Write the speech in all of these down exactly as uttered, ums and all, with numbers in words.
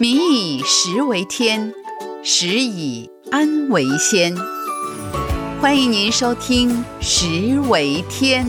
民以食为天，食以安为先。欢迎您收听食为天。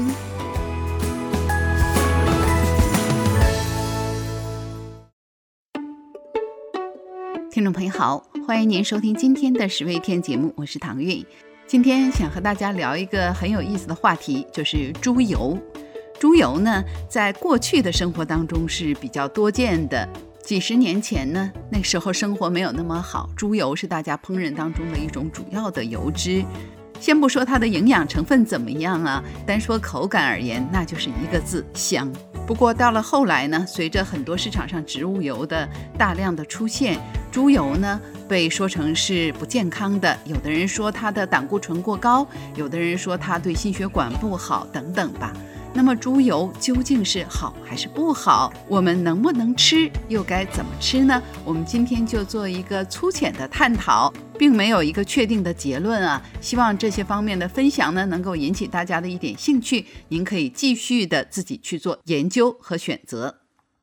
听众朋友好，欢迎您收听今天的食为天节目，我是唐韵。今天想和大家聊一个很有意思的话题，就是猪油。猪油呢，在过去的生活当中是比较多见的。几十年前呢，那时候生活没有那么好，猪油是大家烹饪当中的一种主要的油脂。先不说它的营养成分怎么样啊，单说口感而言，那就是一个字，香。不过到了后来呢，随着很多市场上植物油的大量的出现，猪油呢被说成是不健康的，有的人说它的胆固醇过高，有的人说它对心血管不好等等吧。那么猪油究竟是好还是不好？我们能不能吃？又该怎么吃呢？我们今天就做一个粗浅的探讨，并没有一个确定的结论啊。希望这些方面的分享呢，能够引起大家的一点兴趣，您可以继续的自己去做研究和选择。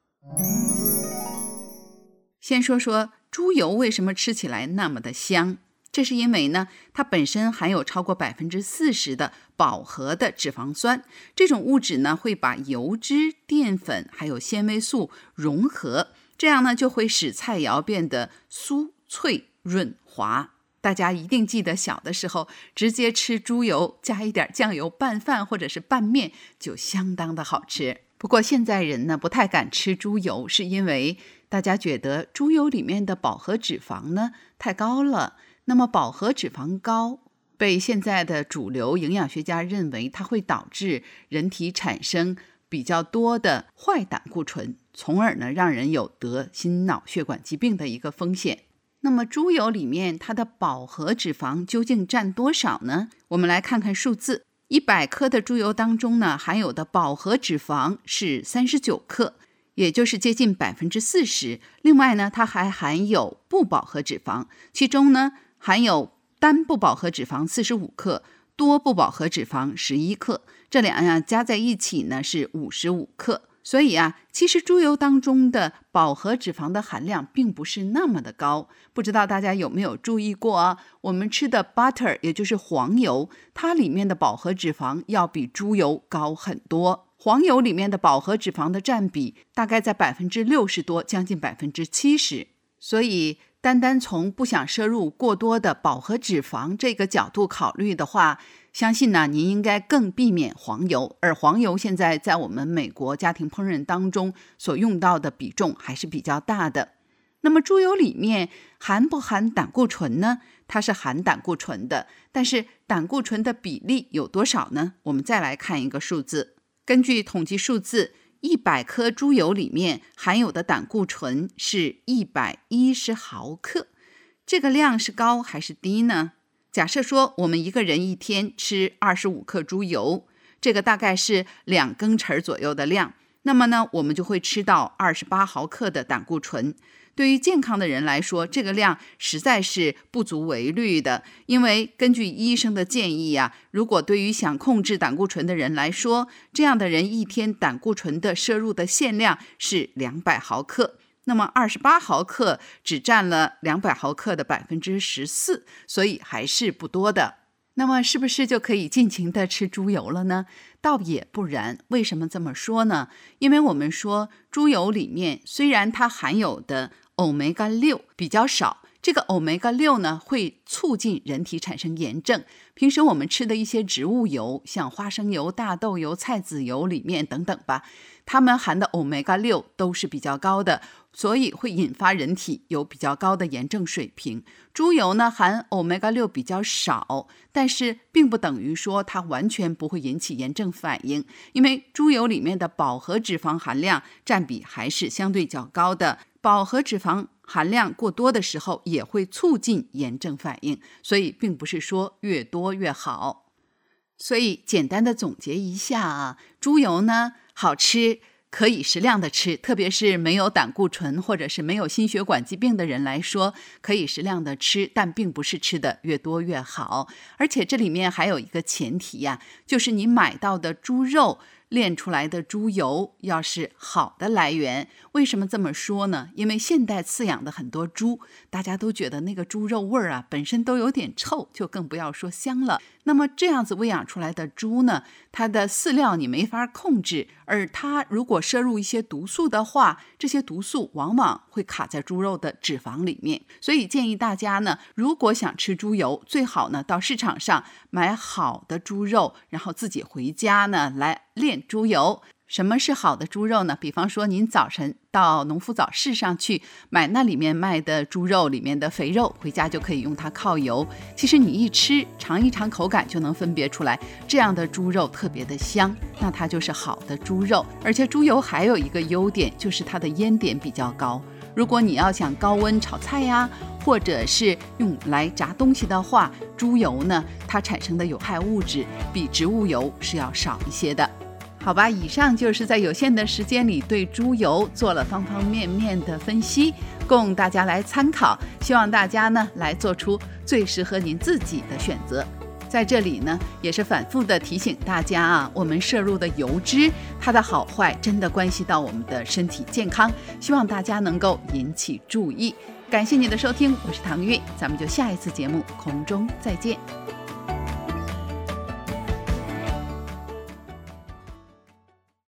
先说说猪油为什么吃起来那么的香。这是因为呢，它本身含有超过百分之四十的饱和的脂肪酸，这种物质呢会把油脂、淀粉还有纤维素融合，这样呢就会使菜肴变得酥脆润滑。大家一定记得小的时候，直接吃猪油加一点酱油拌饭或者是拌面，就相当的好吃。不过现在人呢不太敢吃猪油，是因为大家觉得猪油里面的饱和脂肪呢太高了。那么饱和脂肪高被现在的主流营养学家认为它会导致人体产生比较多的坏胆固醇，从而呢让人有得心脑血管疾病的一个风险。那么猪油里面它的饱和脂肪究竟占多少呢？我们来看看数字。一百克的猪油当中呢，含有的饱和脂肪是三十九克，也就是接近百分之四十。另外呢，它还含有不饱和脂肪，其中呢含有单不饱和脂肪四十五克，多不饱和脂肪十一克，这两样加在一起呢是五十五克。所以啊，其实猪油当中的饱和脂肪的含量并不是那么的高。不知道大家有没有注意过啊？我们吃的 butter 也就是黄油，它里面的饱和脂肪要比猪油高很多。黄油里面的饱和脂肪的占比大概在百分之六十多，将近百分之七十。所以单单从不想摄入过多的饱和脂肪这个角度考虑的话，相信呢您应该更避免黄油。而黄油现在在我们美国家庭烹饪当中所用到的比重还是比较大的。那么猪油里面含不含胆固醇呢？它是含胆固醇的，但是胆固醇的比例有多少呢？我们再来看一个数字。根据统计数字，一百克猪油里面含有的胆固醇是一百一十毫克，这个量是高还是低呢？假设说我们一个人一天吃二十五克猪油，这个大概是两羹匙左右的量，那么呢我们就会吃到二十八毫克的胆固醇。对于健康的人来说，这个量实在是不足为虑的，因为根据医生的建议啊，如果对于想控制胆固醇的人来说，这样的人一天胆固醇的摄入的限量是两百毫克，那么二十八毫克只占了两百毫克的百分之十四，所以还是不多的。那么是不是就可以尽情的吃猪油了呢？倒也不然。为什么这么说呢？因为我们说猪油里面虽然它含有的欧米伽六比较少，这个欧米伽六呢会促进人体产生炎症。平时我们吃的一些植物油，像花生油、大豆油、菜籽油里面等等吧，它们含的欧米伽六都是比较高的，所以会引发人体有比较高的炎症水平。猪油呢含欧米伽六比较少，但是并不等于说它完全不会引起炎症反应，因为猪油里面的饱和脂肪含量占比还是相对较高的，饱和脂肪含量过多的时候也会促进炎症反应，所以并不是说越多越好。所以简单的总结一下啊，猪油呢好吃，可以适量的吃，特别是没有胆固醇或者是没有心血管疾病的人来说，可以适量的吃，但并不是吃的越多越好。而且这里面还有一个前提呀、啊，就是你买到的猪肉炼出来的猪油要是好的来源。为什么这么说呢？因为现代饲养的很多猪，大家都觉得那个猪肉味儿啊，本身都有点臭，就更不要说香了。那么这样子喂养出来的猪呢，它的饲料你没法控制，而它如果摄入一些毒素的话，这些毒素往往会卡在猪肉的脂肪里面。所以建议大家呢，如果想吃猪油，最好呢到市场上买好的猪肉，然后自己回家呢来炼猪油。什么是好的猪肉呢？比方说您早晨到农夫早市上去买那里面卖的猪肉里面的肥肉，回家就可以用它靠油。其实你一吃尝一尝口感就能分别出来，这样的猪肉特别的香，那它就是好的猪肉。而且猪油还有一个优点，就是它的烟点比较高。如果你要想高温炒菜呀，或者是用来炸东西的话，猪油呢，它产生的有害物质比植物油是要少一些的。好吧，以上就是在有限的时间里对猪油做了方方面面的分析，供大家来参考，希望大家呢来做出最适合您自己的选择。在这里呢，也是反复的提醒大家啊，我们摄入的油脂，它的好坏真的关系到我们的身体健康，希望大家能够引起注意。感谢你的收听，我是唐韵，咱们就下一次节目空中再见。